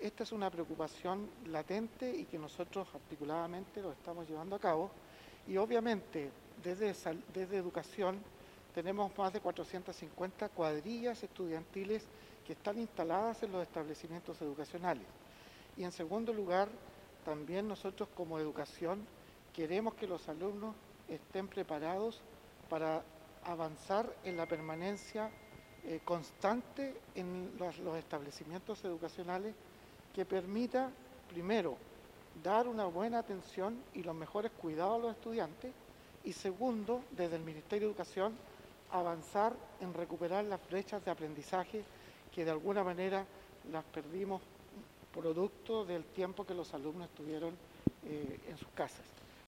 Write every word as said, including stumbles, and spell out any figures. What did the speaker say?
esta es una preocupación latente y que nosotros articuladamente lo estamos llevando a cabo. Y obviamente desde, desde educación tenemos más de cuatrocientas cincuenta cuadrillas estudiantiles que están instaladas en los establecimientos educacionales. Y en segundo lugar, también nosotros como educación queremos que los alumnos estén preparados para avanzar en la permanencia eh, constante en los, los establecimientos educacionales que permita, primero, dar una buena atención y los mejores cuidados a los estudiantes y segundo, desde el Ministerio de Educación, avanzar en recuperar las brechas de aprendizaje que de alguna manera las perdimos producto del tiempo que los alumnos estuvieron eh, en sus casas.